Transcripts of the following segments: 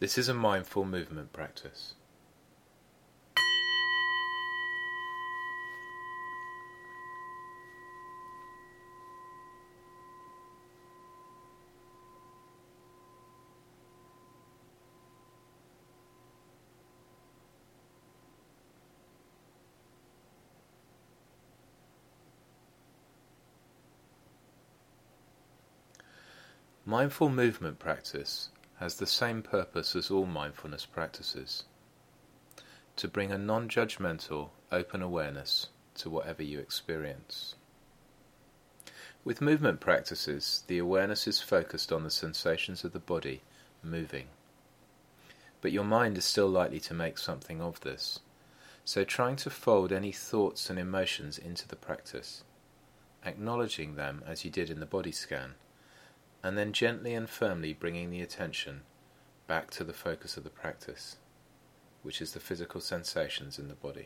This is a mindful movement practice. Mindful movement practice has the same purpose as all mindfulness practices: to bring a non-judgmental, open awareness to whatever you experience. With movement practices, the awareness is focused on the sensations of the body moving. But your mind is still likely to make something of this, so trying to fold any thoughts and emotions into the practice, acknowledging them as you did in the body scan, and then gently and firmly bringing the attention back to the focus of the practice, which is the physical sensations in the body.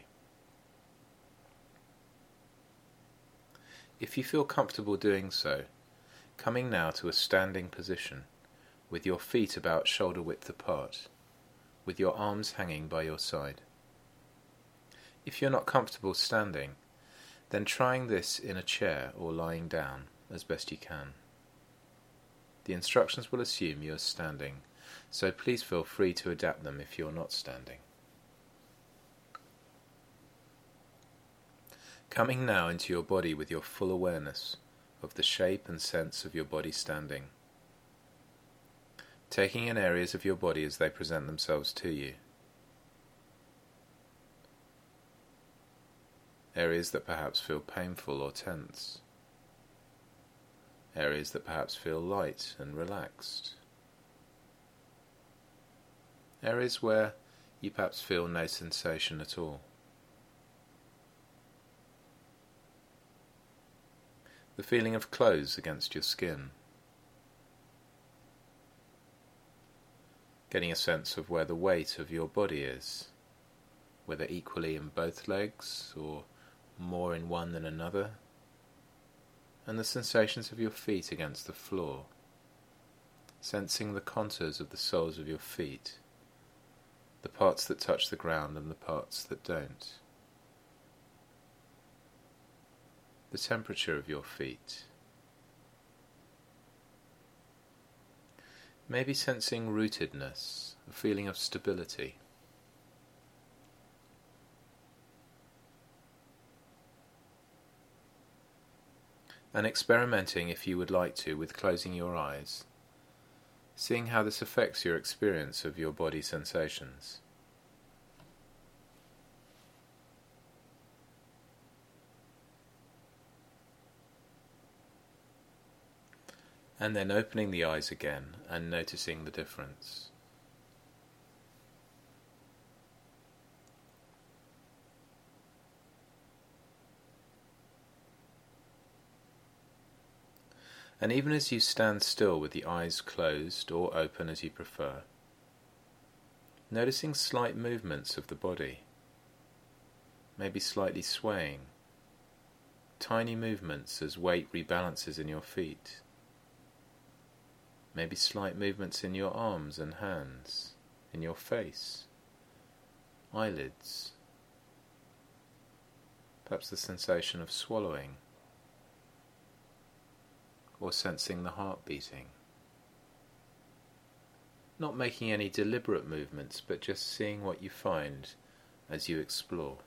If you feel comfortable doing so, coming now to a standing position, with your feet about shoulder width apart, with your arms hanging by your side. If you're not comfortable standing, then trying this in a chair or lying down as best you can. The instructions will assume you are standing, so please feel free to adapt them if you're not standing. Coming now into your body with your full awareness of the shape and sense of your body standing. Taking in areas of your body as they present themselves to you. Areas that perhaps feel painful or tense. Areas that perhaps feel light and relaxed. Areas where you perhaps feel no sensation at all. The feeling of clothes against your skin. Getting a sense of where the weight of your body is, whether equally in both legs or more in one than another, and the sensations of your feet against the floor, sensing the contours of the soles of your feet, the parts that touch the ground and the parts that don't, the temperature of your feet, maybe sensing rootedness, a feeling of stability. And experimenting, if you would like to, with closing your eyes, seeing how this affects your experience of your body sensations. And then opening the eyes again and noticing the difference. And even as you stand still with the eyes closed or open as you prefer, noticing slight movements of the body, maybe slightly swaying, tiny movements as weight rebalances in your feet, maybe slight movements in your arms and hands, in your face, eyelids, perhaps the sensation of swallowing, or sensing the heart beating. Not making any deliberate movements, but just seeing what you find as you explore.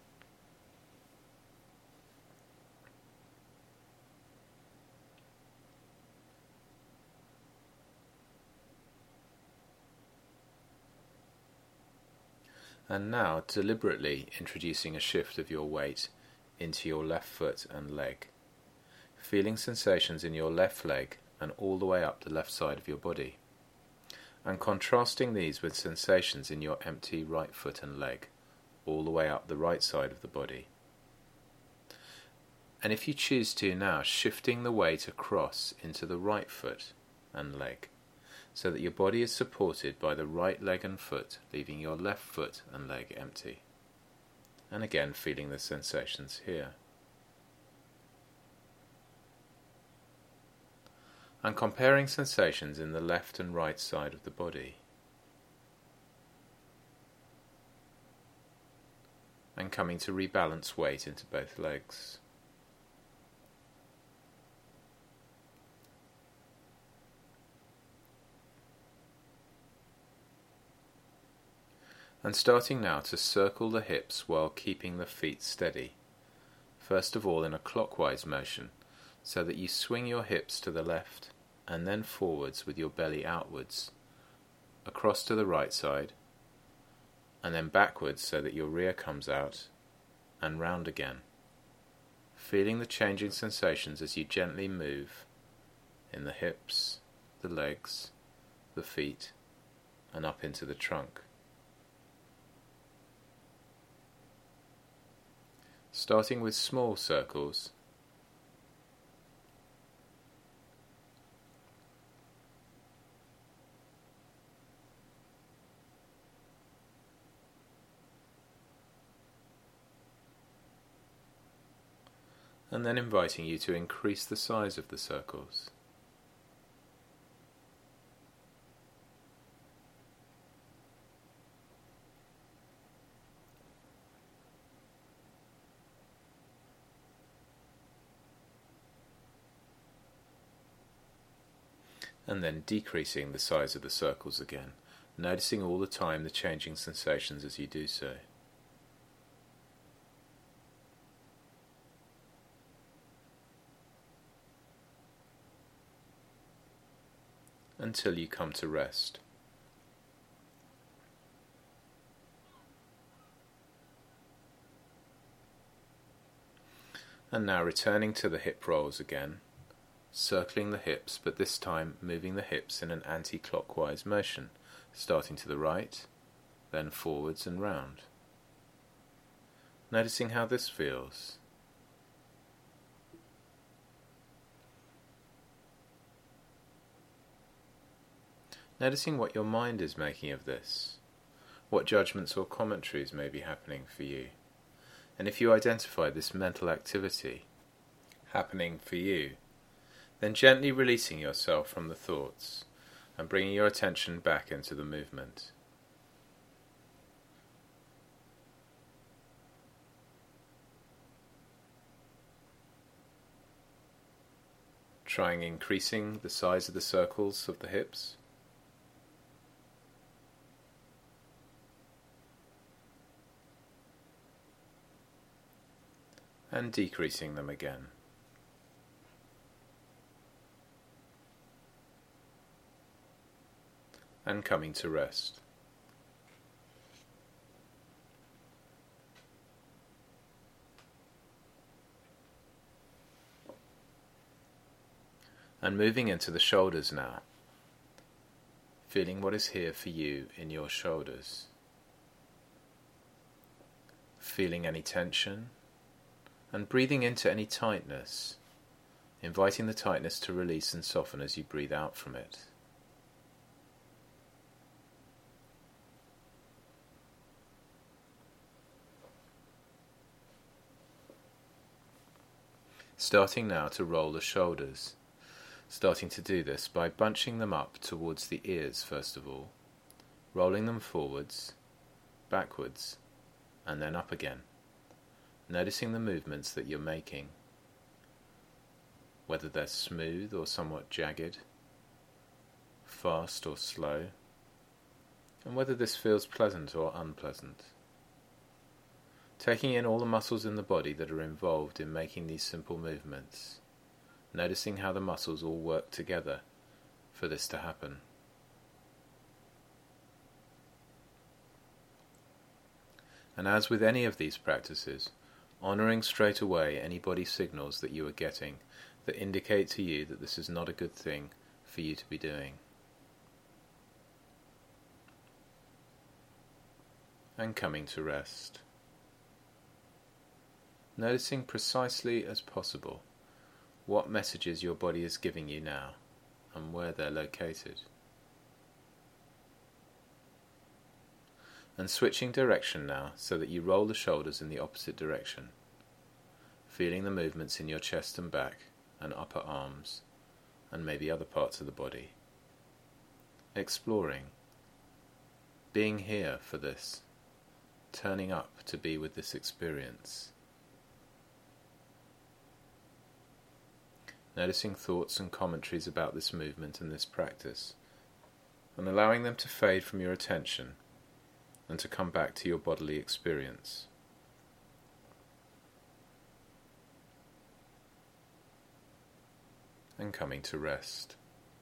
And now deliberately introducing a shift of your weight into your left foot and leg, feeling sensations in your left leg and all the way up the left side of your body, and contrasting these with sensations in your empty right foot and leg, all the way up the right side of the body. And if you choose to now, shifting the weight across into the right foot and leg, so that your body is supported by the right leg and foot, leaving your left foot and leg empty. And again feeling the sensations here. And comparing sensations in the left and right side of the body. and coming to rebalance weight into both legs. And starting now to circle the hips while keeping the feet steady, first of all in a clockwise motion, so that you swing your hips to the left and then forwards with your belly outwards, across to the right side, and then backwards so that your rear comes out, and round again, feeling the changing sensations as you gently move in the hips, the legs, the feet, and up into the trunk. Starting with small circles, and then inviting you to increase the size of the circles. And then decreasing the size of the circles again, noticing all the time the changing sensations as you do so. Until you come to rest. And now returning to the hip rolls again, circling the hips, but this time moving the hips in an anti-clockwise motion, starting to the right, then forwards and round. Noticing how this feels. Noticing what your mind is making of this, what judgments or commentaries may be happening for you. And if you identify this mental activity happening for you, then gently releasing yourself from the thoughts and bringing your attention back into the movement. Trying increasing the size of the circles of the hips. And decreasing them again. And coming to rest. And moving into the shoulders now, feeling what is here for you in your shoulders. Feeling any tension, and breathing into any tightness, inviting the tightness to release and soften as you breathe out from it. Starting now to roll the shoulders, starting to do this by bunching them up towards the ears first of all, rolling them forwards, backwards, and then up again, noticing the movements that you're making, whether they're smooth or somewhat jagged, fast or slow, and whether this feels pleasant or unpleasant. Taking in all the muscles in the body that are involved in making these simple movements, noticing how the muscles all work together for this to happen. And as with any of these practices, honouring straight away any body signals that you are getting that indicate to you that this is not a good thing for you to be doing. And coming to rest. Noticing precisely as possible what messages your body is giving you now and where they're located. And switching direction now so that you roll the shoulders in the opposite direction, feeling the movements in your chest and back and upper arms and maybe other parts of the body. Exploring, being here for this, turning up to be with this experience. Noticing thoughts and commentaries about this movement and this practice, and allowing them to fade from your attention and to come back to your bodily experience. And coming to rest.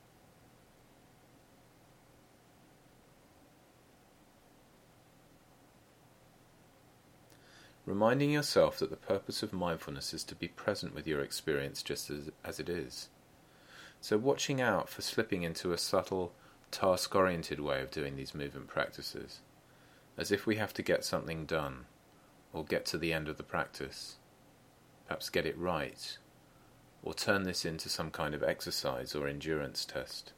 Reminding yourself that the purpose of mindfulness is to be present with your experience just as it is. So watching out for slipping into a subtle, task-oriented way of doing these movement practices, as if we have to get something done, or get to the end of the practice, perhaps get it right, or turn this into some kind of exercise or endurance test.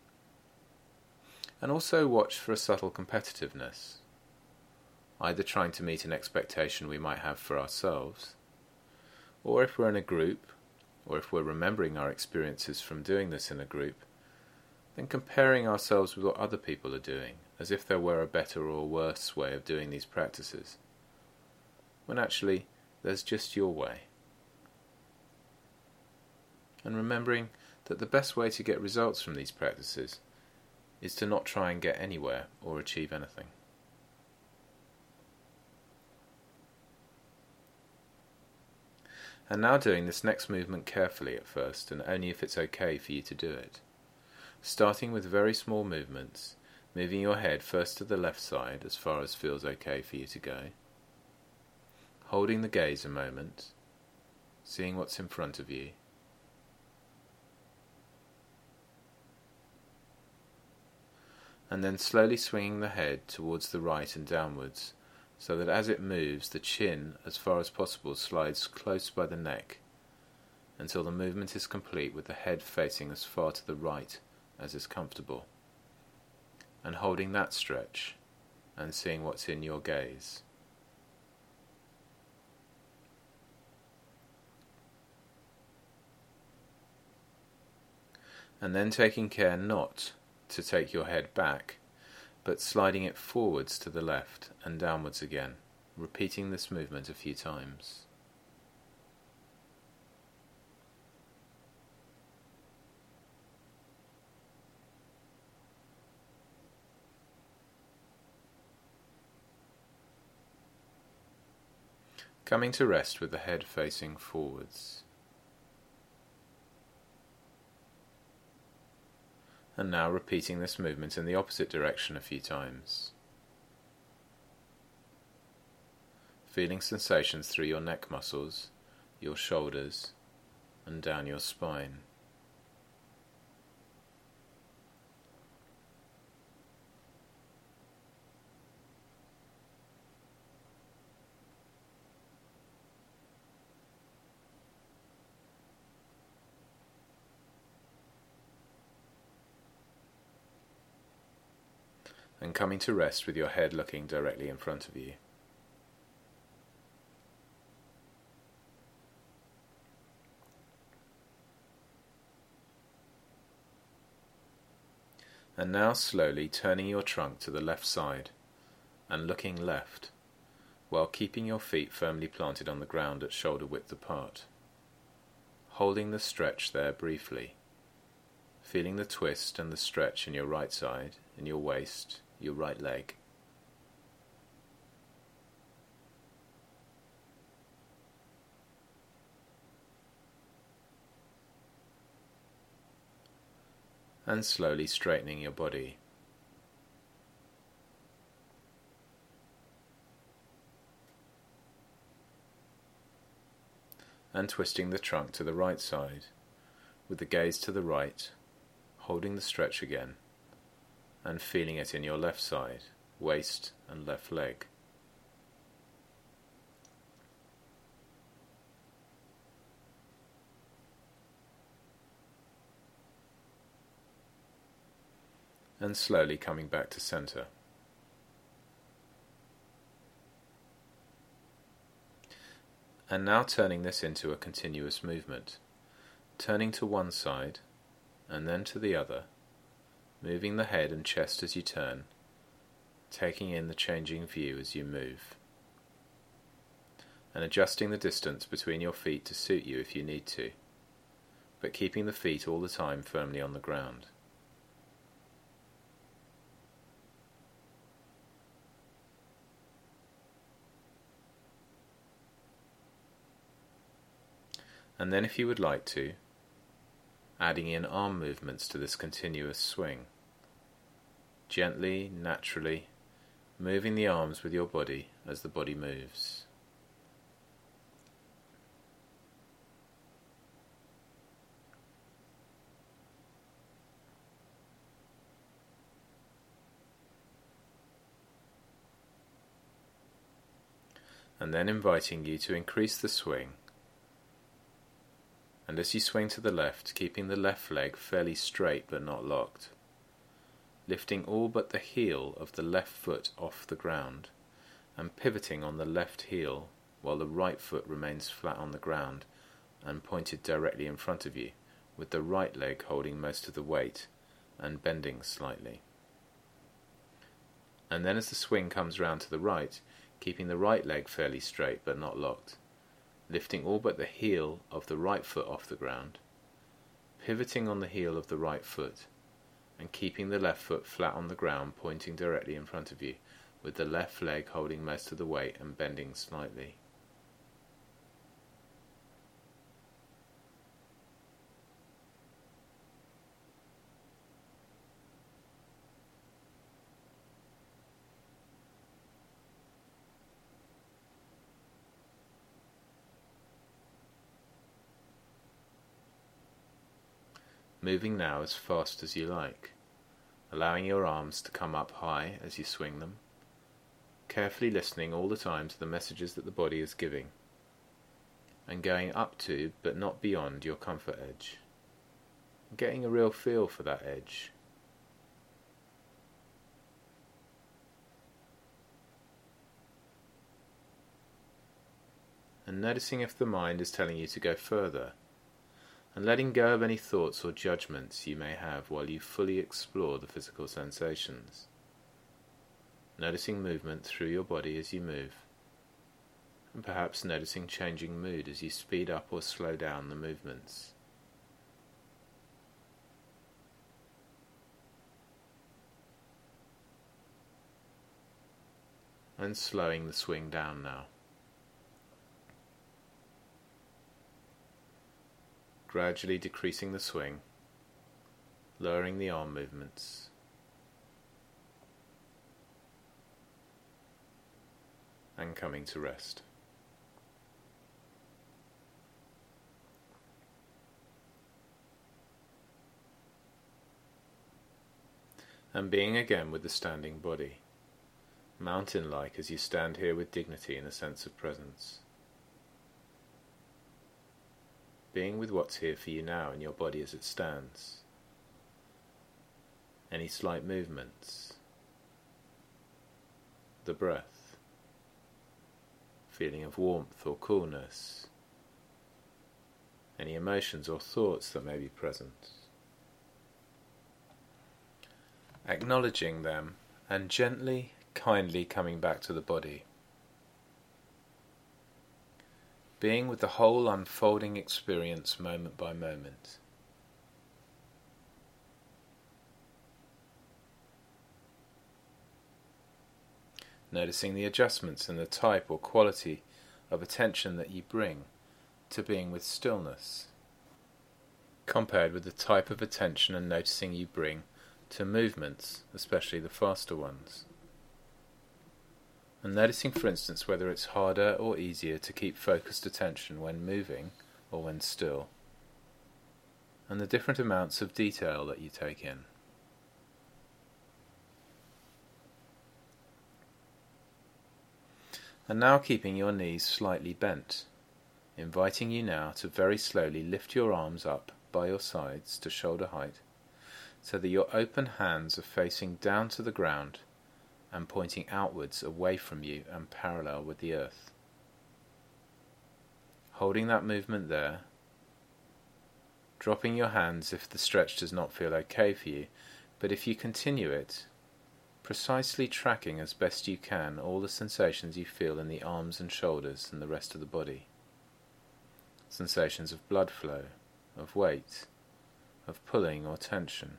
And also watch for a subtle competitiveness, either trying to meet an expectation we might have for ourselves, or if we're in a group, or if we're remembering our experiences from doing this in a group, then comparing ourselves with what other people are doing, as if there were a better or worse way of doing these practices, when actually there's just your way. And remembering that the best way to get results from these practices is to not try and get anywhere or achieve anything. And now doing this next movement carefully at first, and only if it's okay for you to do it. Starting with very small movements, moving your head first to the left side as far as feels okay for you to go. Holding the gaze a moment, seeing what's in front of you. And then slowly swinging the head towards the right and downwards, so that as it moves, the chin, as far as possible, slides close by the neck, until the movement is complete with the head facing as far to the right as is comfortable, and holding that stretch, and seeing what's in your gaze. And then taking care not to take your head back, but sliding it forwards to the left and downwards again, repeating this movement a few times. Coming to rest with the head facing forwards. And now repeating this movement in the opposite direction a few times. Feeling sensations through your neck muscles, your shoulders, and down your spine. And coming to rest with your head looking directly in front of you. And now slowly turning your trunk to the left side and looking left, while keeping your feet firmly planted on the ground at shoulder width apart. Holding the stretch there briefly, feeling the twist and the stretch in your right side, in your waist, your right leg. And slowly straightening your body. And twisting the trunk to the right side, with the gaze to the right, holding the stretch again, and feeling it in your left side, waist and left leg. And slowly coming back to center. And now turning this into a continuous movement, turning to one side and then to the other, moving the head and chest as you turn, taking in the changing view as you move. and adjusting the distance between your feet to suit you if you need to, but keeping the feet all the time firmly on the ground. And then if you would like to, adding in arm movements to this continuous swing. Gently, naturally, moving the arms with your body as the body moves. And then inviting you to increase the swing. And as you swing to the left, keeping the left leg fairly straight but not locked, lifting all but the heel of the left foot off the ground, and pivoting on the left heel while the right foot remains flat on the ground and pointed directly in front of you, with the right leg holding most of the weight and bending slightly. And then as the swing comes round to the right, keeping the right leg fairly straight but not locked, lifting all but the heel of the right foot off the ground, pivoting on the heel of the right foot, and keeping the left foot flat on the ground pointing directly in front of you, with the left leg holding most of the weight and bending slightly. Moving now as fast as you like, allowing your arms to come up high as you swing them, carefully listening all the time to the messages that the body is giving, and going up to but not beyond your comfort edge, getting a real feel for that edge. And noticing if the mind is telling you to go further, and letting go of any thoughts or judgments you may have while you fully explore the physical sensations. Noticing movement through your body as you move, and perhaps noticing changing mood as you speed up or slow down the movements. And slowing the swing down now. Gradually decreasing the swing, lowering the arm movements, and coming to rest. And being again with the standing body, mountain-like as you stand here with dignity and a sense of presence. Being with what's here for you now in your body as it stands. Any slight movements, the breath, feeling of warmth or coolness, any emotions or thoughts that may be present. Acknowledging them and gently, kindly coming back to the body. Being with the whole unfolding experience moment by moment. Noticing the adjustments in the type or quality of attention that you bring to being with stillness, compared with the type of attention and noticing you bring to movements, especially the faster ones. And noticing, for instance, whether it's harder or easier to keep focused attention when moving or when still, and the different amounts of detail that you take in. And now keeping your knees slightly bent, inviting you now to very slowly lift your arms up by your sides to shoulder height, so that your open hands are facing down to the ground and pointing outwards away from you and parallel with the earth. Holding that movement there, dropping your hands if the stretch does not feel okay for you, but if you continue it, precisely tracking as best you can all the sensations you feel in the arms and shoulders and the rest of the body. Sensations of blood flow, of weight, of pulling or tension.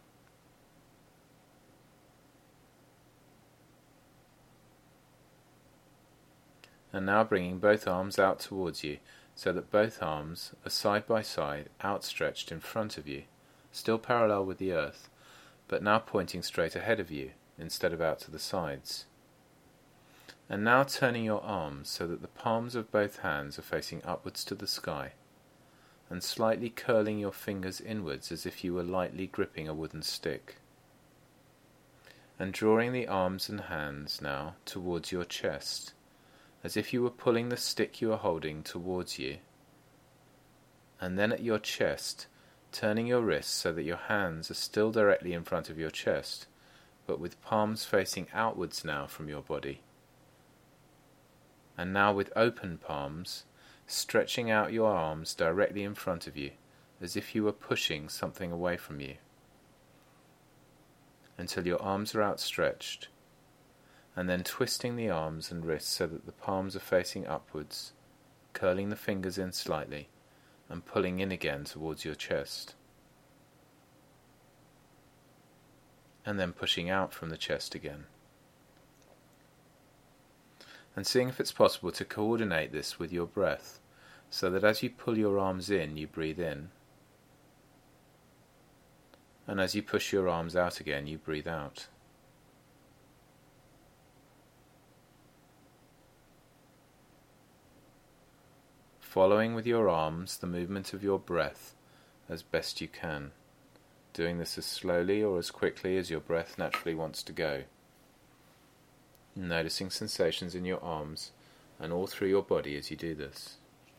And now bringing both arms out towards you, so that both arms are side by side, outstretched in front of you, still parallel with the earth, but now pointing straight ahead of you, instead of out to the sides. And now turning your arms so that the palms of both hands are facing upwards to the sky, and slightly curling your fingers inwards as if you were lightly gripping a wooden stick. And drawing the arms and hands now towards your chest, as if you were pulling the stick you are holding towards you, and then at your chest, turning your wrists so that your hands are still directly in front of your chest, but with palms facing outwards now from your body. And now with open palms, stretching out your arms directly in front of you, as if you were pushing something away from you, until your arms are outstretched, and then twisting the arms and wrists so that the palms are facing upwards, curling the fingers in slightly, and pulling in again towards your chest. And then pushing out from the chest again. And seeing if it's possible to coordinate this with your breath, so that as you pull your arms in, you breathe in, and as you push your arms out again, you breathe out. Following with your arms the movement of your breath as best you can, doing this as slowly or as quickly as your breath naturally wants to go. Noticing sensations in your arms and all through your body as you do this.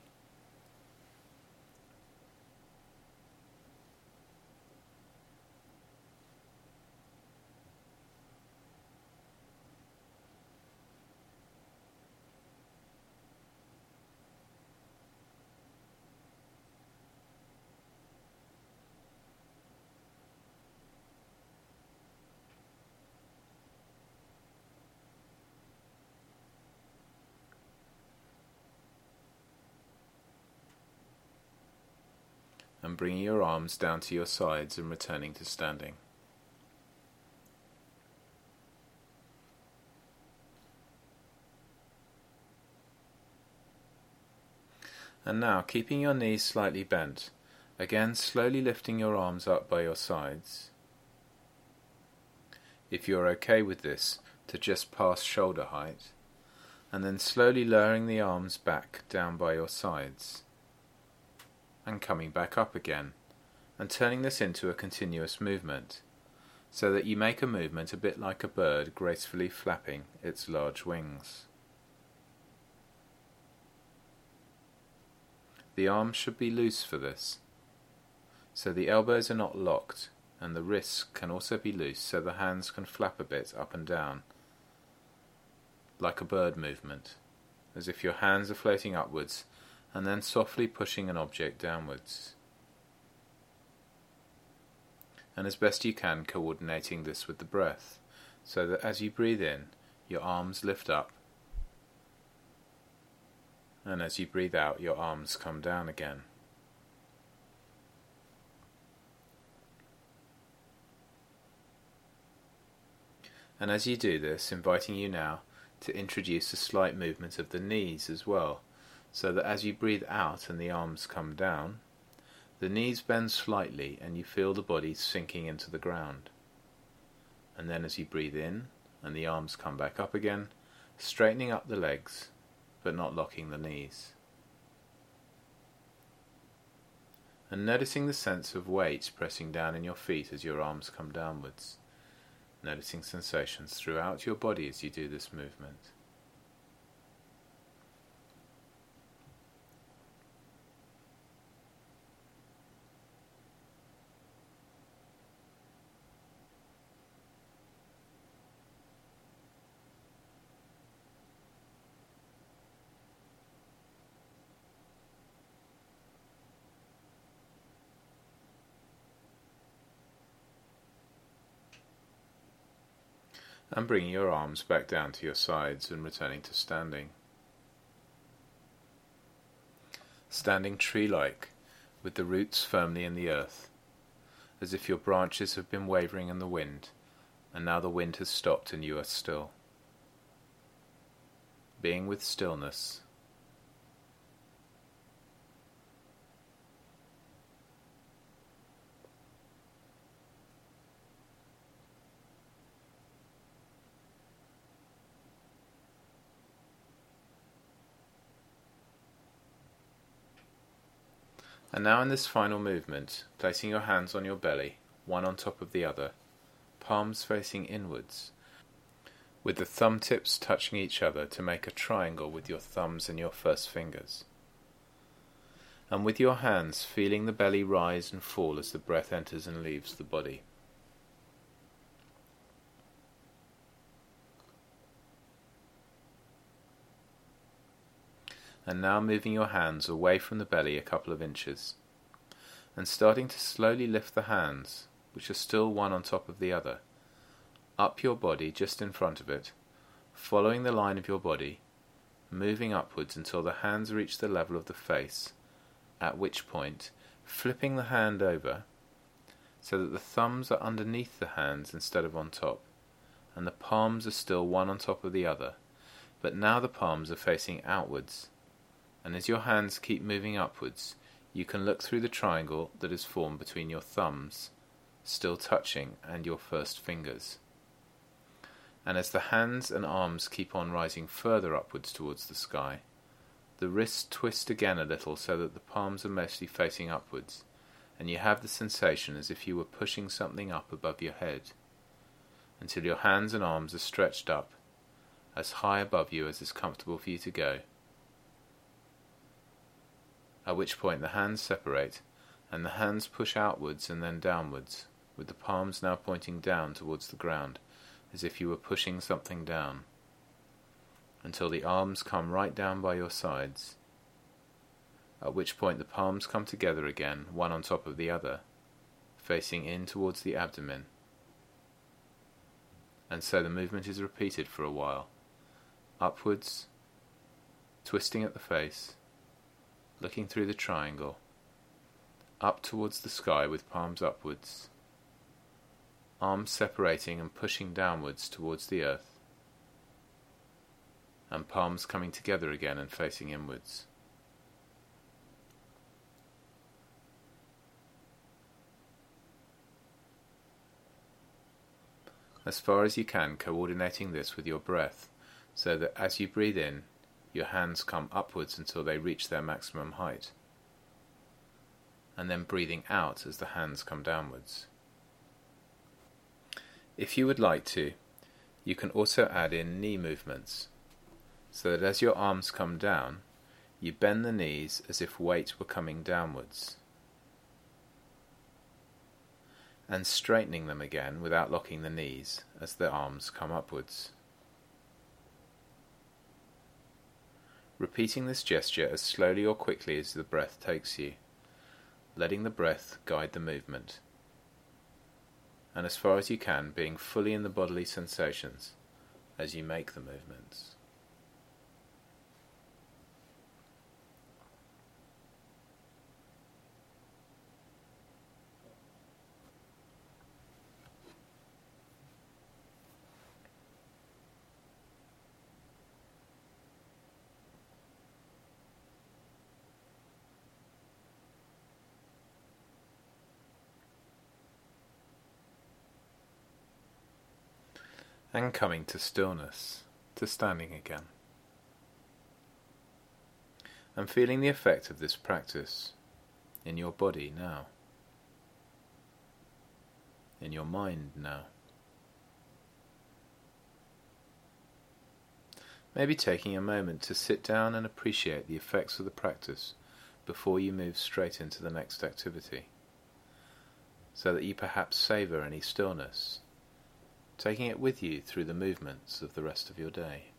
And bringing your arms down to your sides and returning to standing. And now, keeping your knees slightly bent, again slowly lifting your arms up by your sides. If you're okay with this, to just past shoulder height, and then slowly lowering the arms back down by your sides, and coming back up again, and turning this into a continuous movement, so that you make a movement a bit like a bird gracefully flapping its large wings. The arms should be loose for this, so the elbows are not locked, and the wrists can also be loose so the hands can flap a bit up and down, like a bird movement, as if your hands are floating upwards and then softly pushing an object downwards. And as best you can, coordinating this with the breath, so that as you breathe in, your arms lift up, and as you breathe out, your arms come down again. And as you do this, inviting you now to introduce a slight movement of the knees as well, so that as you breathe out and the arms come down, the knees bend slightly and you feel the body sinking into the ground. And then as you breathe in and the arms come back up again, straightening up the legs, but not locking the knees. And noticing the sense of weight pressing down in your feet as your arms come downwards. Noticing sensations throughout your body as you do this movement. And bringing your arms back down to your sides and returning to standing. Standing tree-like, with the roots firmly in the earth, as if your branches have been wavering in the wind, and now the wind has stopped and you are still. Being with stillness. And now in this final movement, placing your hands on your belly, one on top of the other, palms facing inwards, with the thumb tips touching each other to make a triangle with your thumbs and your first fingers. And with your hands feeling the belly rise and fall as the breath enters and leaves the body. And now moving your hands away from the belly a couple of inches, and starting to slowly lift the hands, which are still one on top of the other, up your body just in front of it, following the line of your body, moving upwards until the hands reach the level of the face, at which point flipping the hand over so that the thumbs are underneath the hands instead of on top, and the palms are still one on top of the other, but now the palms are facing outwards. And as your hands keep moving upwards, you can look through the triangle that is formed between your thumbs, still touching, and your first fingers. And as the hands and arms keep on rising further upwards towards the sky, the wrists twist again a little so that the palms are mostly facing upwards, and you have the sensation as if you were pushing something up above your head, until your hands and arms are stretched up, as high above you as is comfortable for you to go. At which point the hands separate, and the hands push outwards and then downwards, with the palms now pointing down towards the ground, as if you were pushing something down, until the arms come right down by your sides, at which point the palms come together again, one on top of the other, facing in towards the abdomen. And so the movement is repeated for a while, upwards, twisting at the face, looking through the triangle, up towards the sky with palms upwards, arms separating and pushing downwards towards the earth, and palms coming together again and facing inwards. As far as you can, coordinating this with your breath, so that as you breathe in, your hands come upwards until they reach their maximum height, and then breathing out as the hands come downwards. If you would like to, you can also add in knee movements, so that as your arms come down, you bend the knees as if weight were coming downwards, and straightening them again without locking the knees as the arms come upwards. Repeating this gesture as slowly or quickly as the breath takes you, letting the breath guide the movement, and as far as you can, being fully in the bodily sensations as you make the movements. And coming to stillness, to standing again. And feeling the effect of this practice in your body now, in your mind now. Maybe taking a moment to sit down and appreciate the effects of the practice before you move straight into the next activity, so that you perhaps savour any stillness, taking it with you through the movements of the rest of your day.